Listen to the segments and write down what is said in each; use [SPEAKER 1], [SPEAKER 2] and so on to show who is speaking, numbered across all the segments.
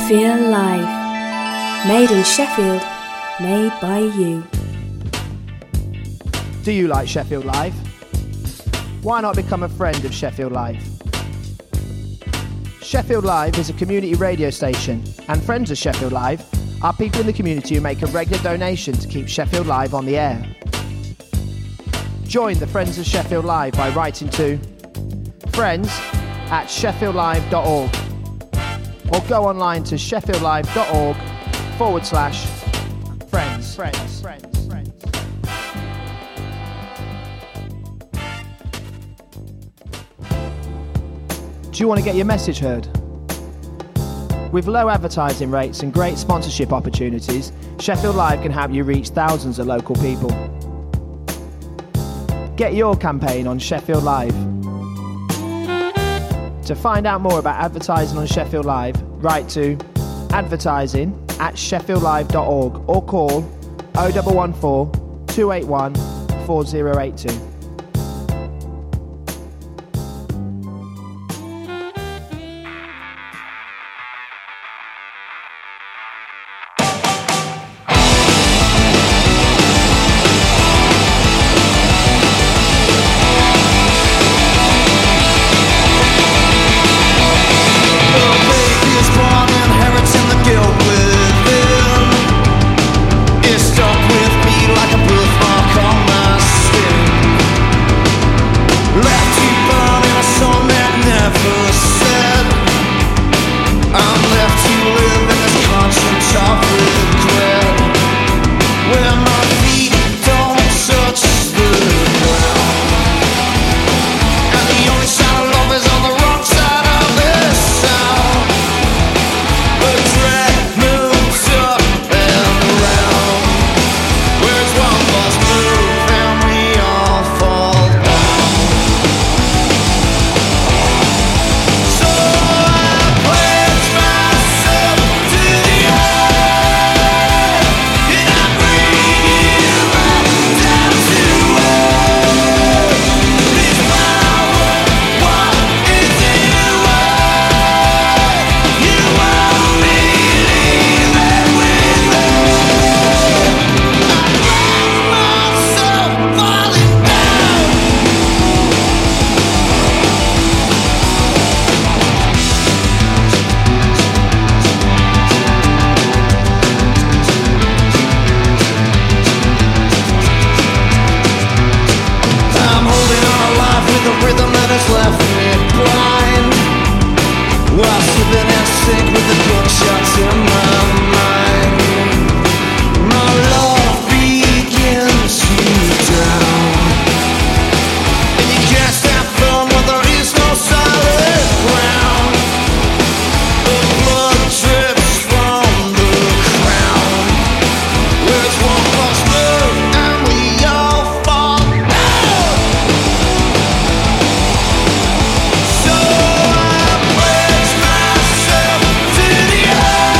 [SPEAKER 1] Sheffield Live. Made in Sheffield, made by you.
[SPEAKER 2] Do you like Sheffield Live? Why not become a friend of Sheffield Live? Sheffield Live is a community radio station, and friends of Sheffield Live are people in the community who make a regular donation to keep Sheffield Live on the air. Join the Friends of Sheffield Live by writing to friends@sheffieldlive.org or go online to sheffieldlive.org/friends. Do you want to get your message heard? With low advertising rates and great sponsorship opportunities, Sheffield Live can help you reach thousands of local people. Get your campaign on Sheffield Live. To find out more about advertising on Sheffield Live, write to advertising@sheffieldlive.org or call 0114 281 4082.
[SPEAKER 3] Yeah.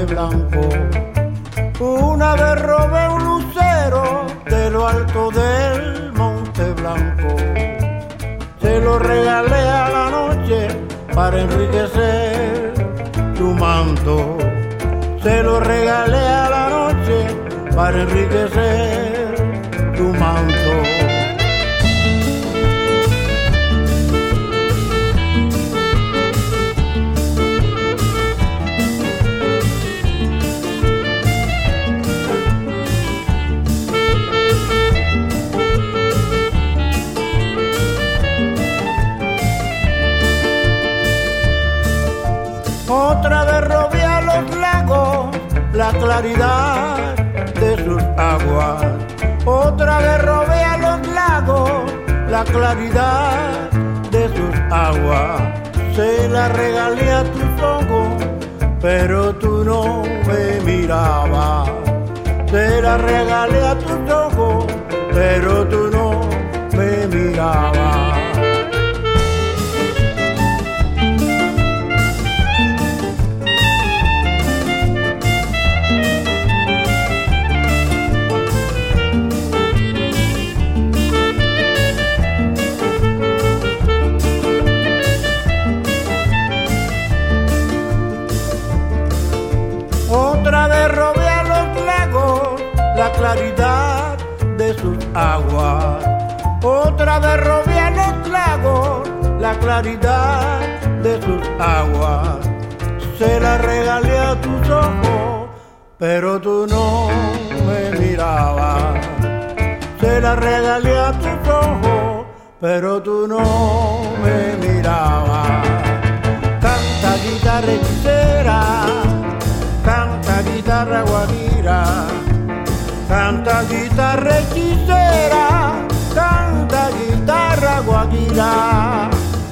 [SPEAKER 3] blanco. Una vez robé un lucero de lo alto del Monte Blanco. Se lo regalé a la noche para enriquecer tu manto. Se lo regalé a la noche para enriquecer tu manto. Otra vez robé a los lagos la claridad de sus aguas. Otra vez robé a los lagos la claridad de sus aguas. Se la regalé a tus ojos, pero tú no me mirabas. Se la regalé a tus ojos, pero tú no me mirabas. Otra vez robé a los lagos la claridad de sus aguas. Otra vez robé a los lagos la claridad de sus aguas. Se la regalé a tus ojos, pero tú no me mirabas. Se la regalé a tus ojos, pero tú no me mirabas. Canta guitarra hechicera, canta guitarra guajira, canta guitarra hechicera, canta guitarra guajira.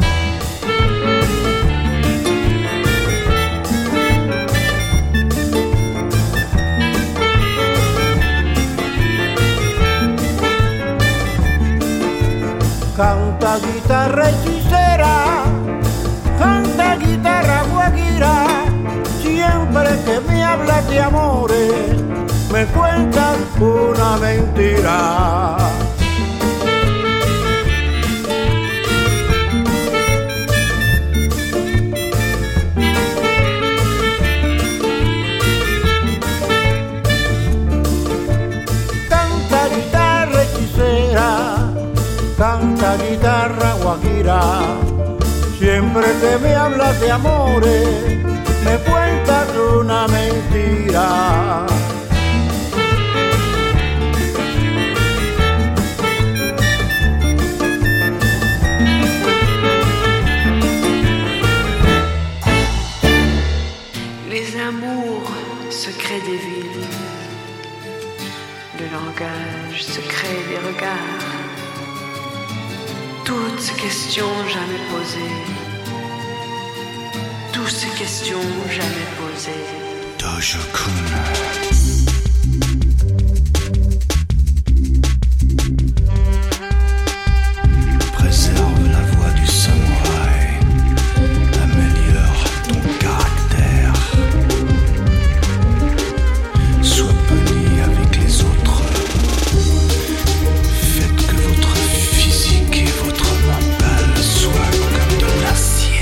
[SPEAKER 3] Canta guitarra hechicera, canta guitarra guajira. Siempre que me hablas de amores, me cuentas una mentira. Canta guitarra hechicera, canta guitarra guajira. Siempre que me hablas de amores, me cuentas una mentira.
[SPEAKER 4] Les amours, secrets des villes, le langage, secret des regards, toutes ces questions jamais posées, toutes ces questions jamais posées.
[SPEAKER 5] Dojo-kun. Préserve la voix du samouraï, améliore ton caractère. Sois poli avec les autres. Faites que votre physique et votre mental soient comme de l'acier.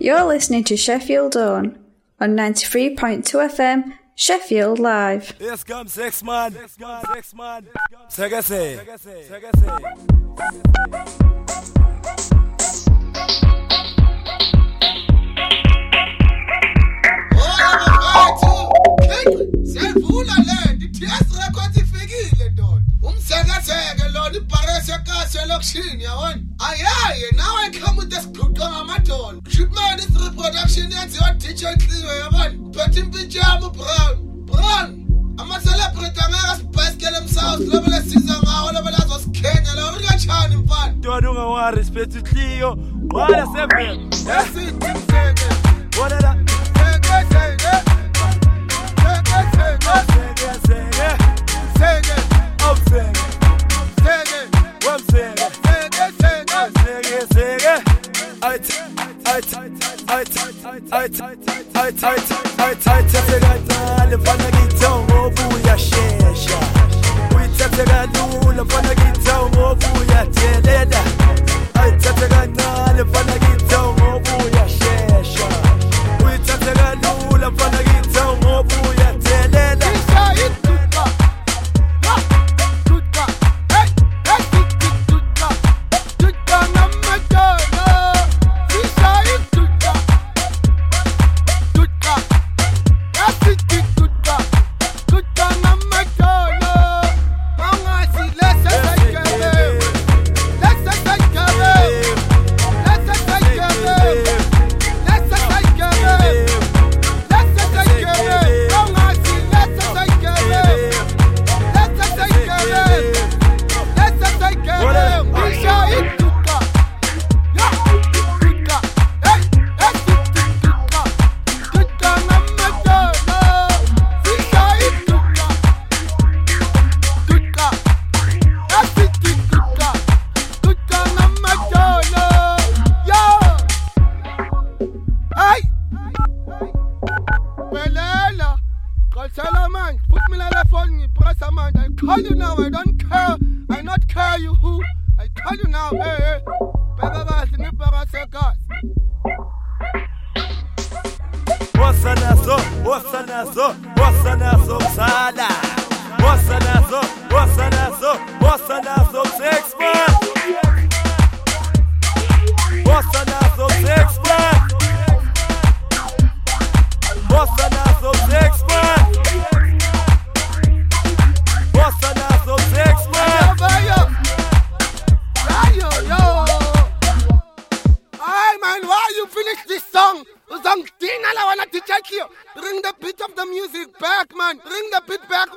[SPEAKER 6] You're listening to Sheffield Dawn on 93.2 FM, Sheffield Live.
[SPEAKER 7] Yes, come 6 man. Segase.
[SPEAKER 8] Siyavula le DTS record ifikile dona umsekaseke lo ibarese kahle lokushini yabona ayaye now I come with this product ngamadolo shipman this reproduction yenziwa DJ Clio yabona phethe impijama brown ama celebrity angaka sibhasikele emsouth lobe lesiza ngawo lobe lazosikhenya lo rikachani mfana
[SPEAKER 7] dona ungawari respect Clio qala seven
[SPEAKER 8] yesithi
[SPEAKER 7] wona la
[SPEAKER 8] Bring the beat of the music back, man. Bring the beat back.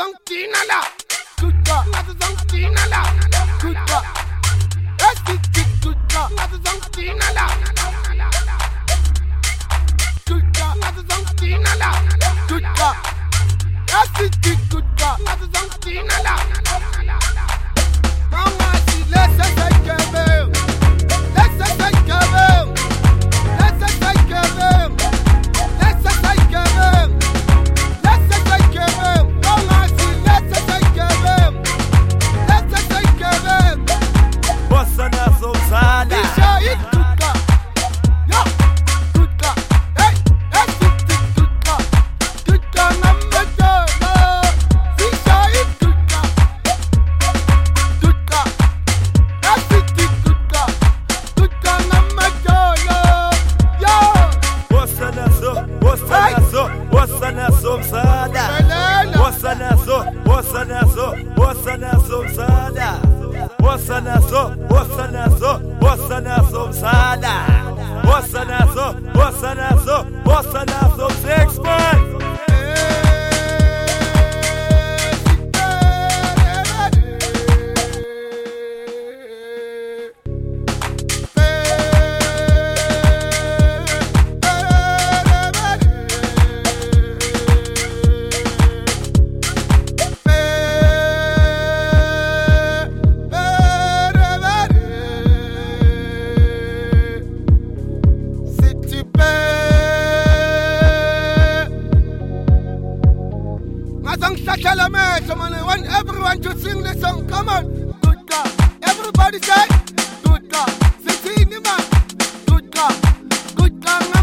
[SPEAKER 8] I want everyone to sing this song. Come on. Good God. Everybody say, good God. Say, man. Good God. Good God.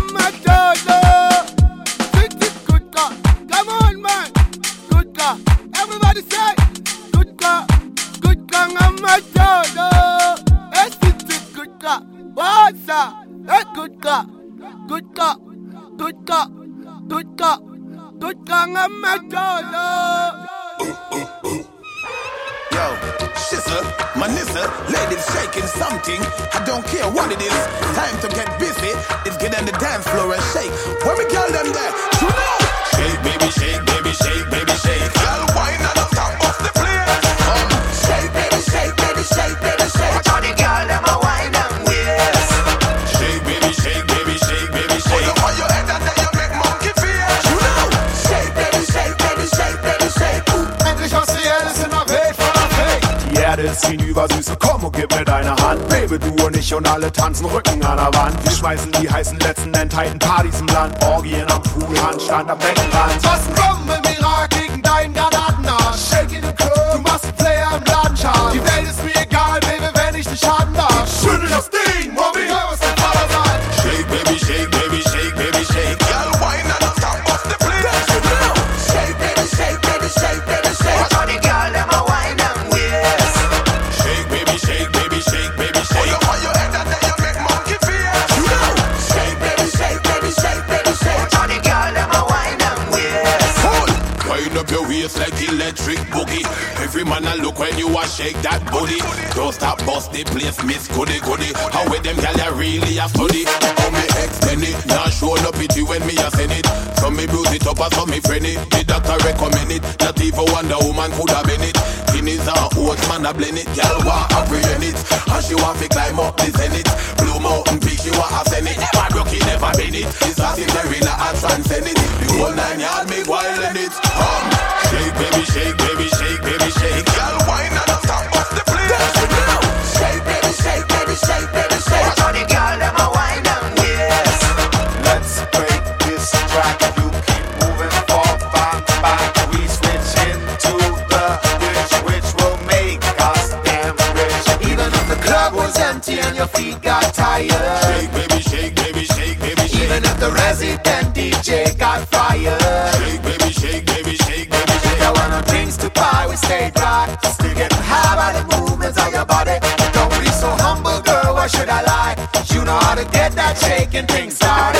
[SPEAKER 8] cholo. Sit it, good God. Come on, man. Good God. Everybody say, good God. Good God, I'm a cholo. Sit it, good God. What's up? Good God. Good God. Good God. Good God. Good God, I'm a cholo.
[SPEAKER 5] Yo, shizzle, manissa, ladies shaking something. I don't care what it is. Time to get busy. It's get on the dance floor and shake. Where we girl them there? You know. Shake, baby, shake, baby, shake, baby, shake. Girl, why not stop off the place? Shake, baby, shake, baby, shake, baby, shake. Watch all the girl them a wine and waist. Shake, baby, shake, baby, shake, baby, shake. Hold up on your head and then you make monkey face. You know. Shake, baby, shake, baby, shake, baby, shake.
[SPEAKER 8] Endlich aus die Erde in der Welt von der Fake.
[SPEAKER 9] Die Erde ist hinüber, Süße, komm und gib mir deine Hand. Baby, du und ich und alle tanzen Rücken an der Wand. Wir schmeißen die heißen letzten enthalten Partys im Land. Orgien am Pool, Handstand am Beckenrand.
[SPEAKER 8] Was ein Bombe im Irak gegen deinen Granatenarsch. Shake in the Club, du machst einen Player im Ladenschal. Die Welt ist mir egal, Baby, wenn ich dich haben darf. Schüttel das Ding, Mommy, hör was dein Vater sagt.
[SPEAKER 5] Shake, baby, shake, baby, shake, baby, shake. Girl, why not stop off the place? You know. Shake, baby, shake, baby, shake, baby, shake. Watch all the girl them a wine and waist. Shake, baby, shake, baby, shake, baby, shake. Hold up on your head and then you make monkey face. You know. Shake, baby, shake, baby, shake, baby, shake. Watch all the girl them a wine and waist. Wind up your waist like electric boogie. Every man a look when you a shake that booty. Don't stop bust the place, miss goody goody. How with them gal ya really a study. How me extend it, now show no pity when me a send it. Some me bruise it up and some me friend it. The doctor recommend it, not even Wonder Woman could have been it. Guineas and oats man a blend it. Gal want apprehend it, and she want to climb up the zenith. Blue Mountain Peak she want to send it. Never broke it, never been it. It's a Cinderella I transcend it. The whole 9 yards me wild in it. Shake baby, shake baby, shake baby, shake. Girl, why not stop off the place? You know. Shake baby, shake baby, shake baby, shake. Watch all the girl them a wine and waist.
[SPEAKER 9] Let's break this track. You keep moving forward, back. We switch into the which will make us damn rich.
[SPEAKER 8] Even if the club was empty and your feet got tired.
[SPEAKER 5] Shake baby, shake baby, shake baby, shake.
[SPEAKER 8] Even if the resident DJ got fired.
[SPEAKER 5] Shake baby, shake baby, shake baby, shake.
[SPEAKER 8] There were no drinks to buy, we stayed dry. Still getting high by the movements of your body. Don't be so humble, girl, why should I lie? You know how to get that shaking thing started.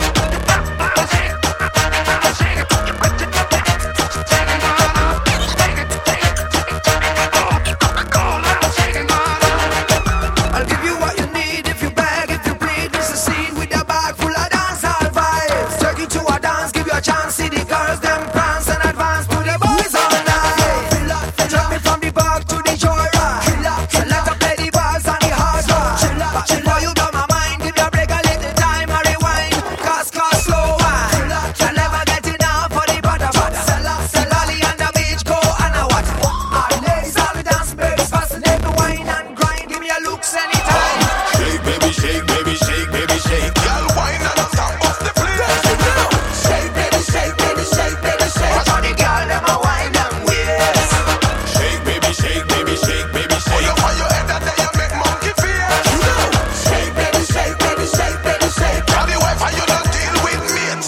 [SPEAKER 10] I'll give you what you need if you beg, if you plead. This is a scene with a bag full of dancehall vibes. Take you to a dance, give you a chance. See the girls, them prance and advance to the boys all night. Take me from the park to the joyride. Select up play the bars and the hard rock. Chill out, you got my mind. Give me a break a little time, I rewind. Cause slow wine. Can never get enough for the butter. Sally on the beach, go and a water. All ladies, all the dance, babies, fascinate the wine and grind. Give me a looks anytime.
[SPEAKER 5] Shake baby, shake baby, shake baby, shake. Girl, why not stop off the place? You know.
[SPEAKER 10] Shake baby, shake baby, shake baby, shake. Watch all the girl them a wine and waist.
[SPEAKER 5] Shake baby, shake baby, shake baby, shake. Hold up on your head and then you make monkey face. You know.
[SPEAKER 10] Shake baby, shake baby, shake baby, shake.
[SPEAKER 5] Grab your wife and you don't deal with mates.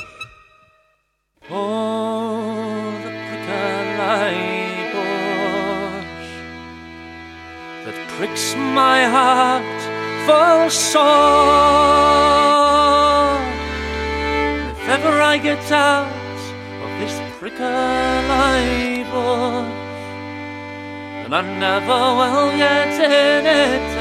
[SPEAKER 11] Oh, the prickly bush that pricks my heart full sore. If ever I get out of this prickly bush, then I never will get in it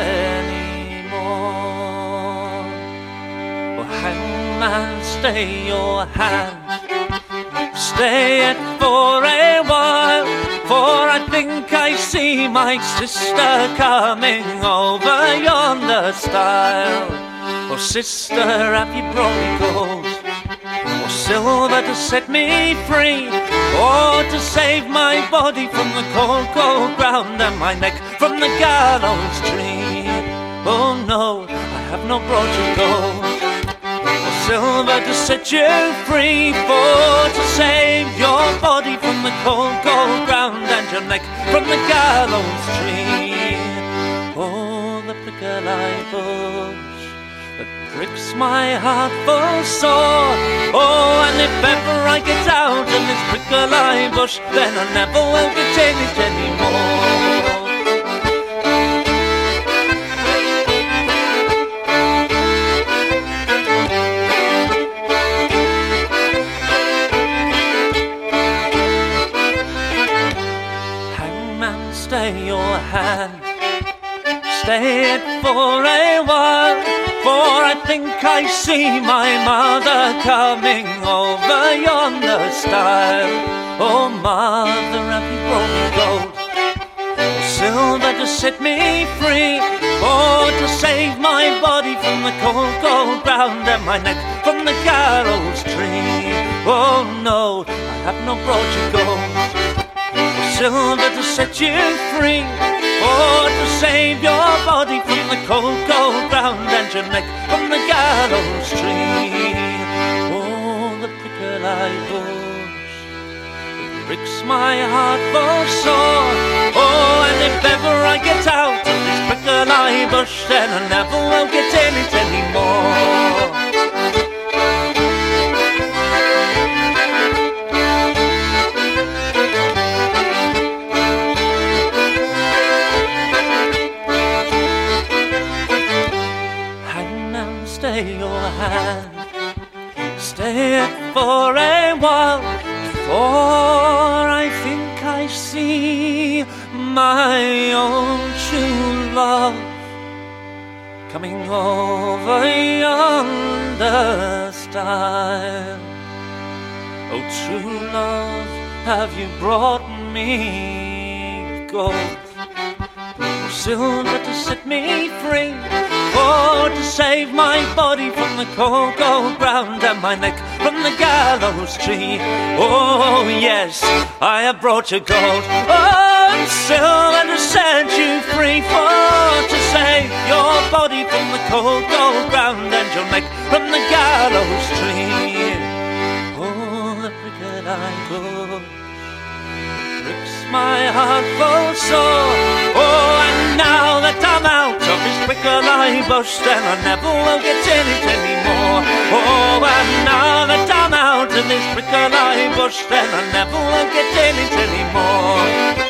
[SPEAKER 11] anymore. Oh, hangman, stay your hand. Stay it for a while, for I think I see my sister coming over yonder stile. Oh sister, have you brought me gold or silver to set me free, or to save my body from the cold, cold ground and my neck from the gallows tree? Oh no, I have not brought you gold or silver to set you free, for to save your body from the cold, cold ground and your neck from the gallows tree. Oh, the prickly bush that pricks my heart full sore. Oh, and if ever I get out of this prickly bush, then I never will get in it anymore. Stay your hand, stay it for a while, for I think I see my mother coming over yonder stile. Oh, mother, have you brought me gold, or silver to set me free, or to save my body from the cold, cold ground, and my neck from the gallows tree? Oh no, I have not brought you gold, silver to set you free, or to save your body from the cold, cold ground, and your neck from the gallows tree. Oh, the prickly bush, it pricks my heart full sore. Oh, and if ever I get out of this prickly bush, then I never will get in it anymore. Stay your hand, stay it for a while, for I think I see my own true love coming over yonder stile. Oh, true love, have you brought me gold, silver to set me free, or to save my body from the cold, cold ground, and my neck from the gallows tree? Oh yes, I have brought you gold, oh, and silver to set you free, for to save your body from the cold, cold ground, and your neck from the gallows tree. Oh, the prickly bush pricks my heart full sore. Oh, and now that I'm out of this prickly bush, then I never will get in it anymore. Oh, and now that I'm out of this prickly bush, then I never will get in it anymore.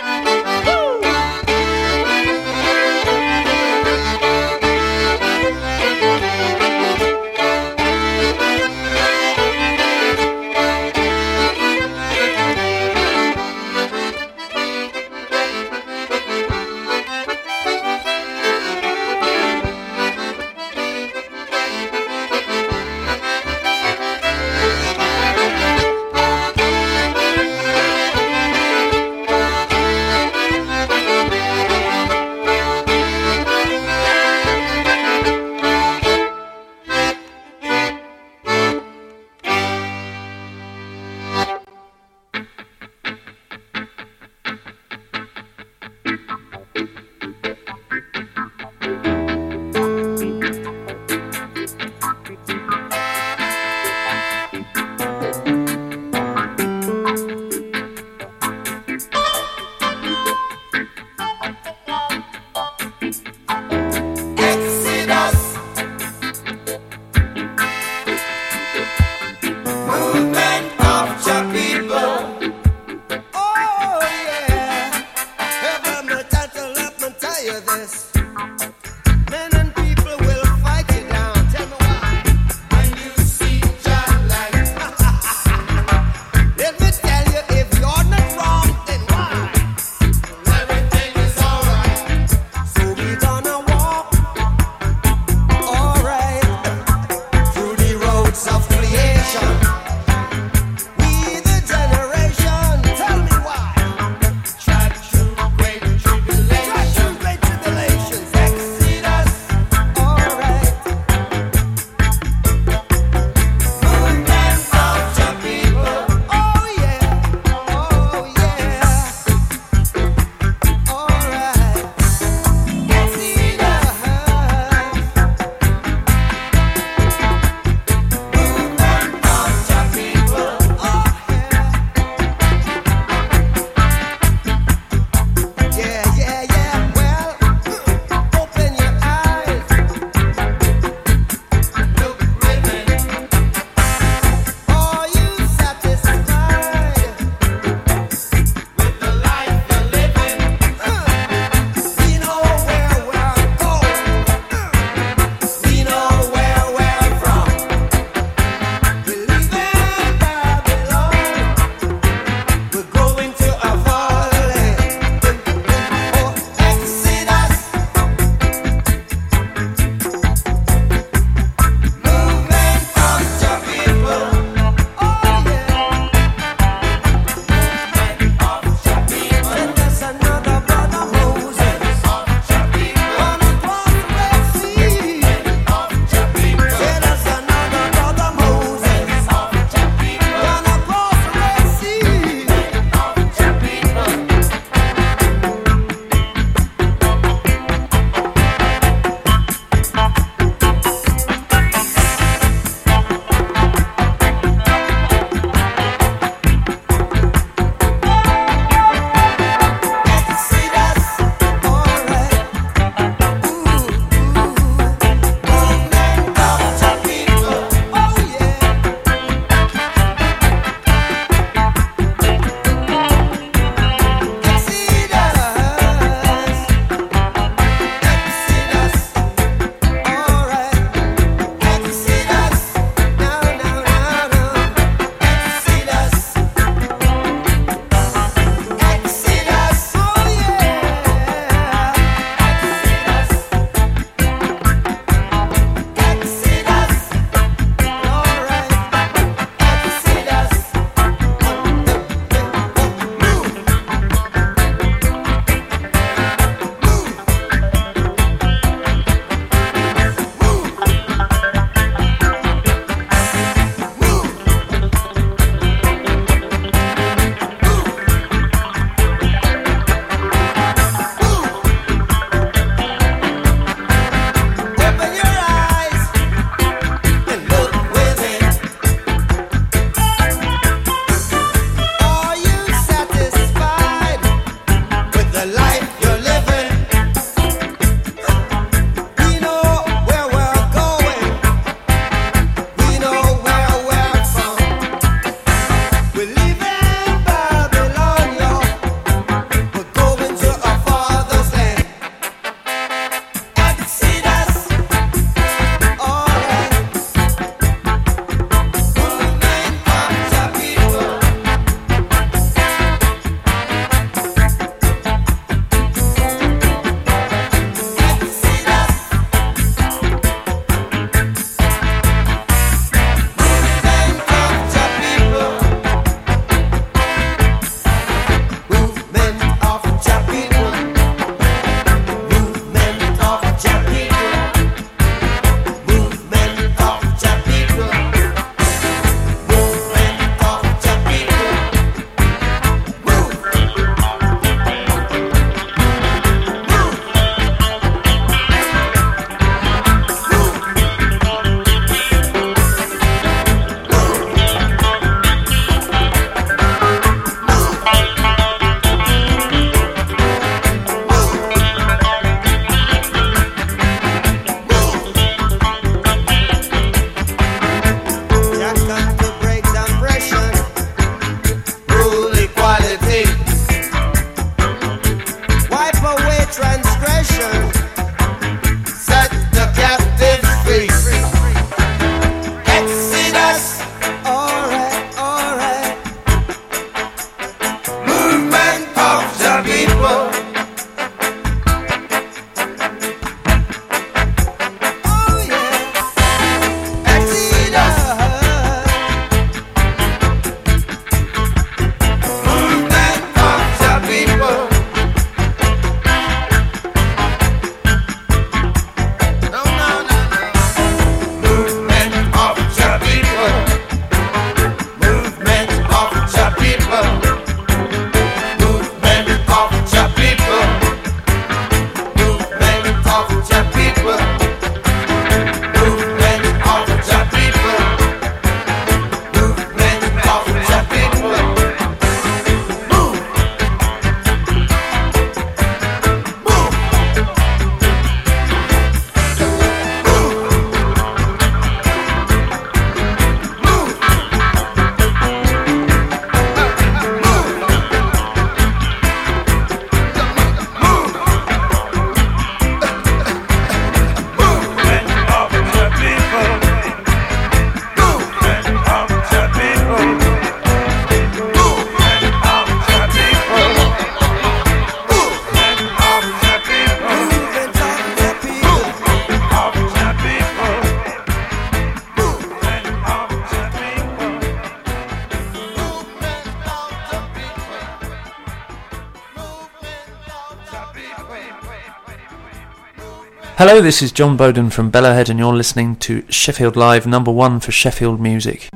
[SPEAKER 11] Hello, this is John Bowden from Bellowhead and you're listening to Sheffield Live, number 1 for Sheffield music.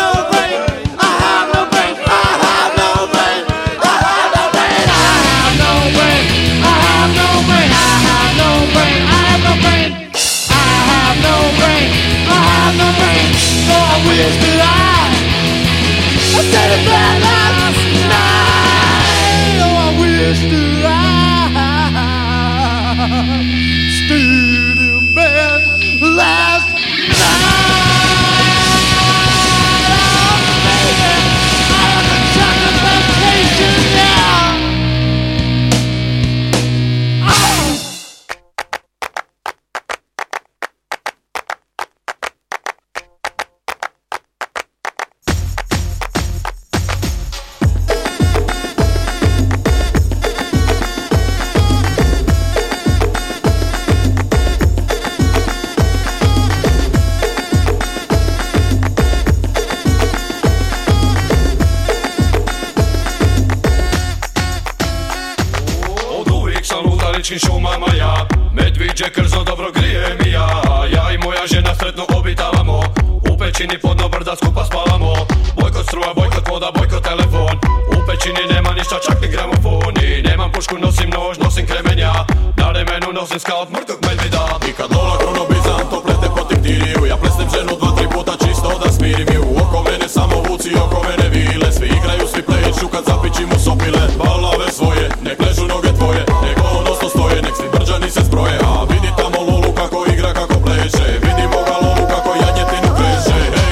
[SPEAKER 12] I have no
[SPEAKER 5] Oh, I wish that I stayed in bed last night. Oh, I wish that I stayed in bed last night.
[SPEAKER 12] Šumama ja, medviđe krzno dobro grije mi ja i moja žena sretno obitavamo, u pećini podno brda skupa spavamo, bojkot struja, bojkot voda, bojkot telefon, u pećini nema ništa čak ni gramofon, i nemam pušku, nosim nož, nosim kremenja, na remenu nosim skalp mrkog medvida. I kad lola kronobizam to plete po tiktiriju, ja plesnem ženu 2-3 puta čisto da smirim ju, oko mene samo vuci, oko mene vile, svi igraju, svi pleću kad zapičim u sopile, balave svoje, nek ležu noge tvoje, nek odnosno stoje, nek svi brđani se zbroje, a vidi tamo lolu kako igra, kako pleše, vidimo ga lolu kako janjetinu kreše, hej.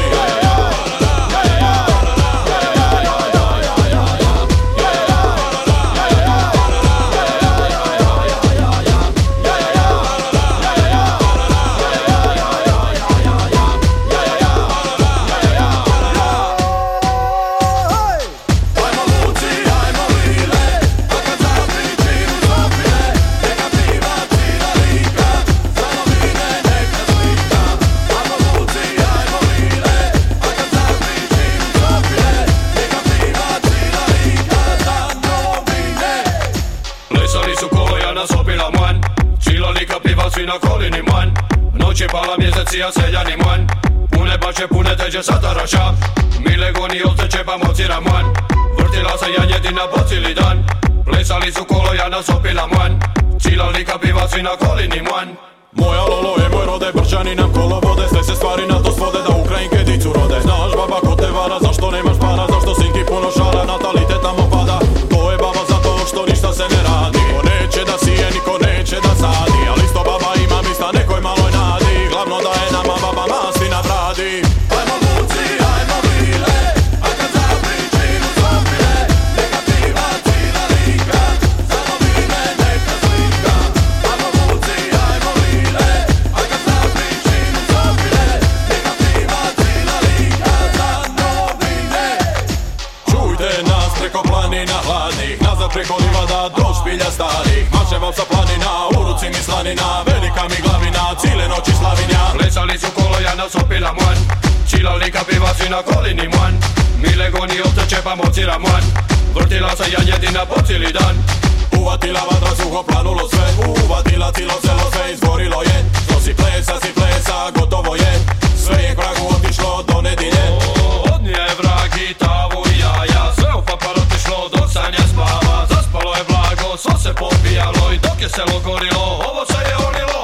[SPEAKER 12] Na kolini man, noći pala mjeseci, a seljani man, pune bače, pune teđe sataraša, mile goni ovce čepa mocira man, vrtila se janjetina po cili dan, plesali su kolojana sopila man, cilali ka piva svi na kolini man. Moja lolo je moj rode, brčani nam kolo vode, sve se stvari na to svode da Ukrajinke dicu rode. Znaš baba ko te vara, zašto nemaš para, zašto sinki puno šara, natalitet tamo pada, to je baba zato što ništa se ne radi. Niko neće da sije, niko neće da sadi, ali isto baba ima mista nekoj maloj nadi, glavno da je nama baba masti na bradi. Ajmo luci, ajmo vile, a kad zapričinu zvopile, neka piva cila lika, za novine neka slika. Ajmo luci, ajmo vile, a kad zapričinu zvopile, neka piva cila lika, za novine. Čujte nas preko planina hladnih, nazad preko livada do špilja starih, mašem vam sa planina, u ruci mi slanina, velika mi glavina, cijele noći slavinja. Plesali su kolojana sopila man, čilali ka piva svi na kolini man, mile goni ovce čepa mocira man, vrtila se janjetina po cili dan, uvatila vatra suho planulo sve, uvatila cilo celo sve izgorilo je, što si plesa, gotovo je, sve je k vragu otišlo do nedilje. Od nje je vrag i tavu i jaja, sve u papar otišlo dok sanja spava, zaspalo je blago, svo se popijalo i dok je selo gorilo, ovo se je onilo.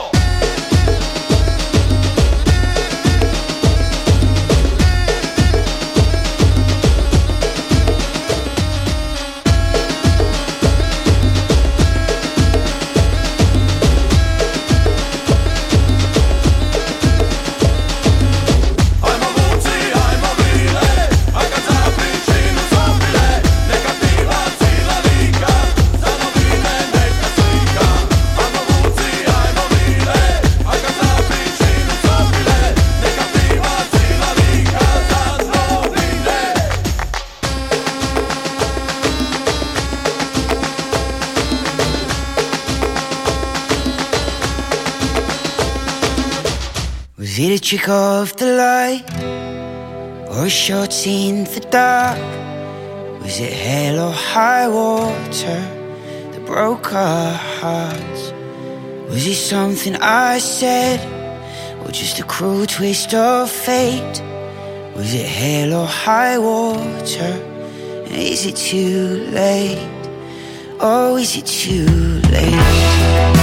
[SPEAKER 13] Was it a trick of the light, or shots in the dark? Was it hell or high water that broke our hearts? Was it something I said, or just a cruel twist of fate? Was it hell or high water? And is it too late? Oh, is it too late?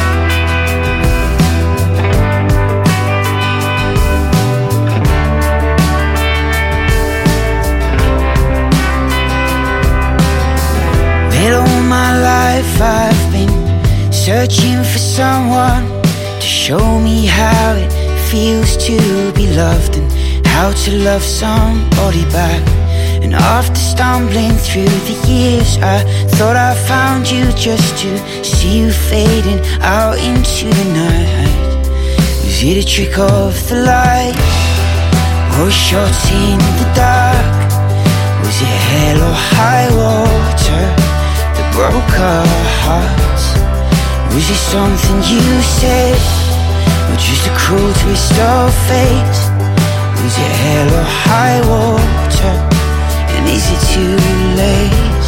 [SPEAKER 13] searching for someone to show me how it feels to be loved and how to love somebody back. And after stumbling through the years, I thought I found you just to see you fading out into the night. Was it a trick of the light, or shots in the dark? Was it hell or high water that broke our hearts? Was it something you said, or just a cruel twist of fate? Was it hell or high water, and is it too late?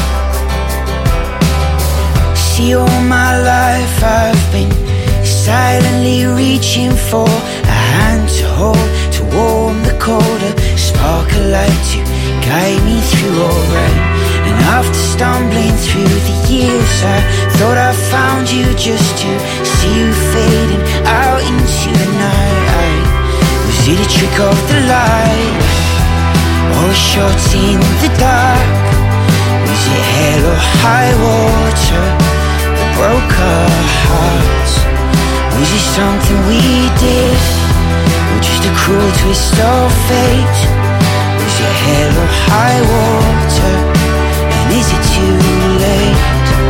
[SPEAKER 13] See, all my life I've been silently reaching for a hand to hold, to warm the colder, spark a light to guide me through all right. And after stumbling through the years, I thought I found you just to see you fading out into the night. Was it a trick of the light, or shots in the dark? Was it hell or high water that broke our hearts? Was it something we did, or just a cruel twist of fate? Was it hell or high water, and is it too late?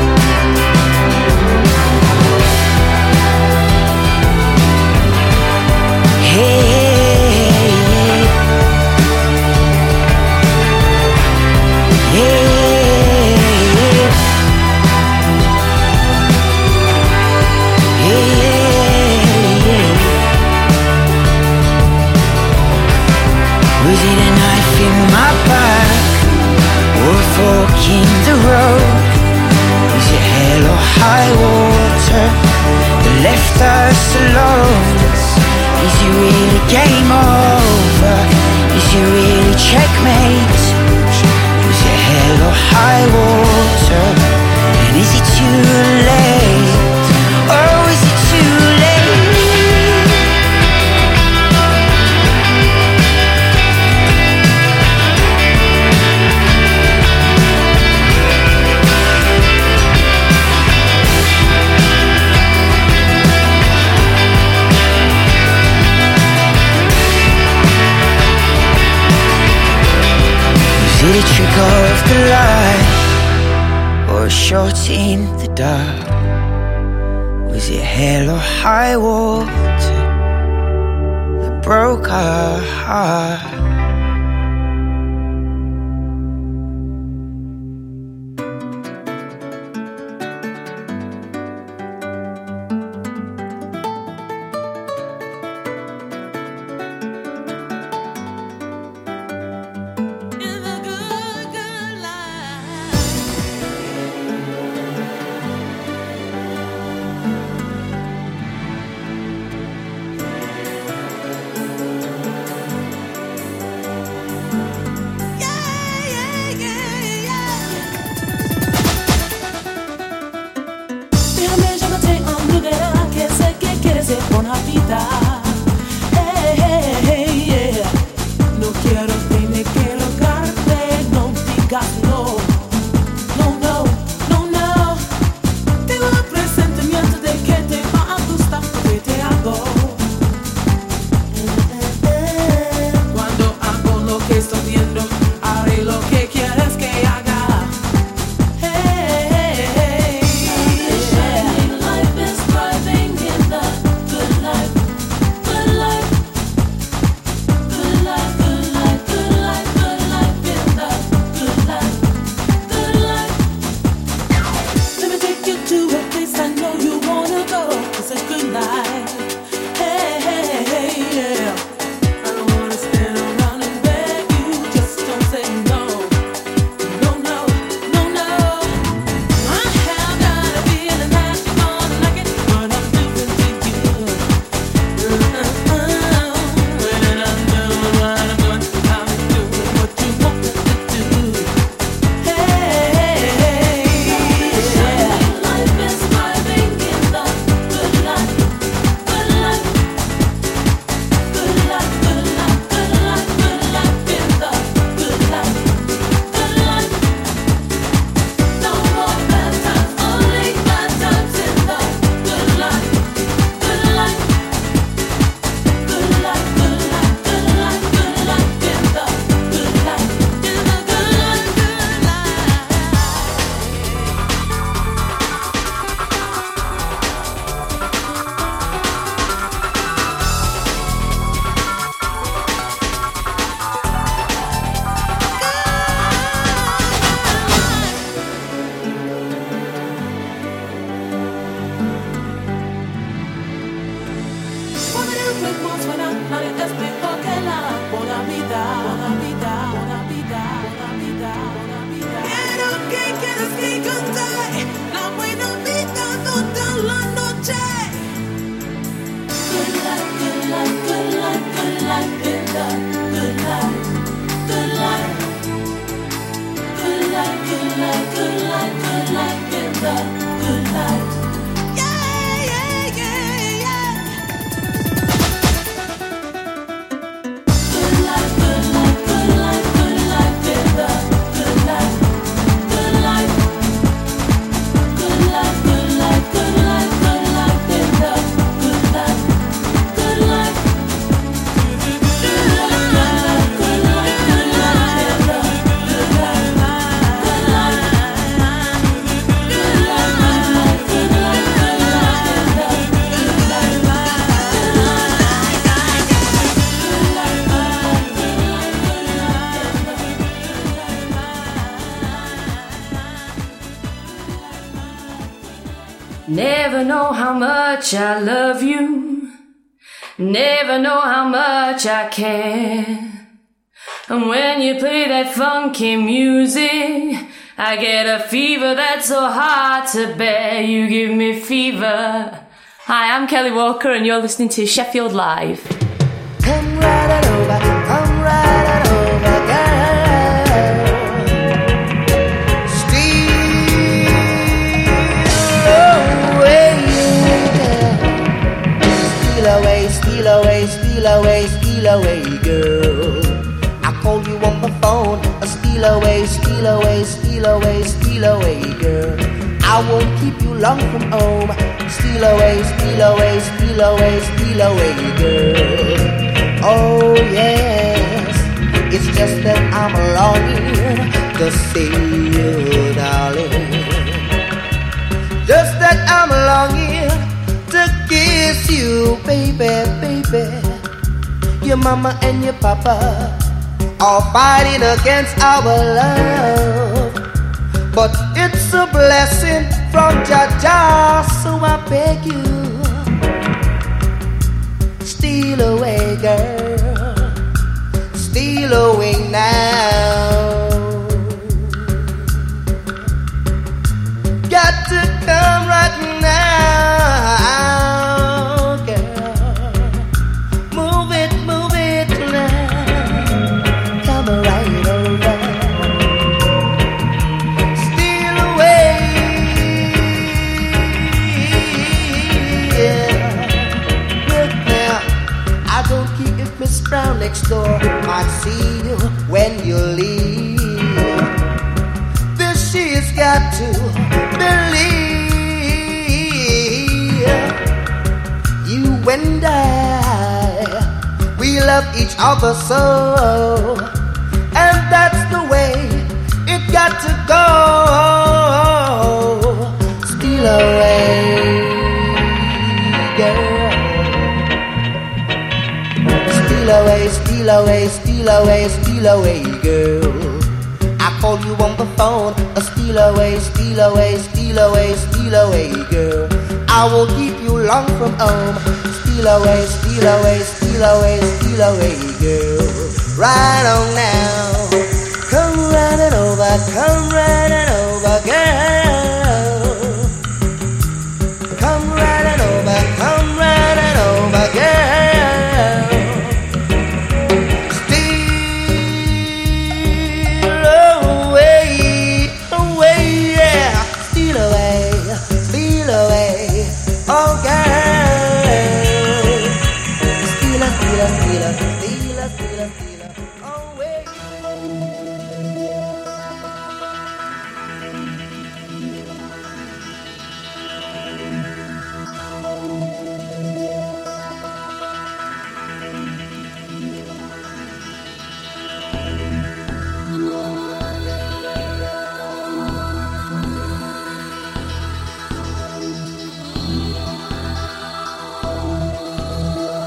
[SPEAKER 13] Hey, was it a knife in my back, or a fork in the road? Was it hell or high water that left us alone? Is it really game over? Is it really checkmate? Was it hell or high water, and is it too late? Oh, is it too late? Was it a trick of the light, or a shot in the dark? Was it hell or high water that broke our heart?
[SPEAKER 14] fuimos fuera, nadie te explicó que la buena vida, buena vida, buena vida, buena vida, buena vida. Quiero que quieres que cante la buena vida toda la noche. Good life, good life, good life, good life, good life, good life, good life. Good life, good life, good life, good life, good life, good life. Yeah, yeah, yeah, yeah. Good life, good life, good life, good life, good life, good life, good life. Good life, good life, good life, good life, good life, good life, good life.
[SPEAKER 15] Never know how much I love you. Never know how much I care. And when you play that funky music, I get a fever that's so hard to bear. You give me fever. Hi, I'm Kelly Walker and you're listening to Sheffield Live.
[SPEAKER 10] Come right over, come right over, girl. Steal away, steal away, steal away, girl. I call you on the phone. Steal away, steal away, steal away, steal away, girl. I won't keep you long from home. Steal away, steal away, steal away, steal away, girl. Oh yes, it's just that I'm longing to see you, darling. Just that I'm longing to kiss you, baby, baby. Your mama and your papa are fighting against our love, but it's a blessing from Jah, so I beg you, steal away, girl, steal away now. Got to come right now, girl. Move it now. Come right over. Steal away, yeah. Look now, I don't care if Miss Brown next door might see you when you leave. This she's got to believe. You and I, we love each other so, and that's the way it got to go. Steal away, girl. Steal away, steal away, steal away, steal away, girl. I call you on the phone. Steal away, steal away, steal away, steal away, girl. I won't keep you long from home. Steal away, steal away, steal away, steal away, girl. Right on now. Come running over, girl.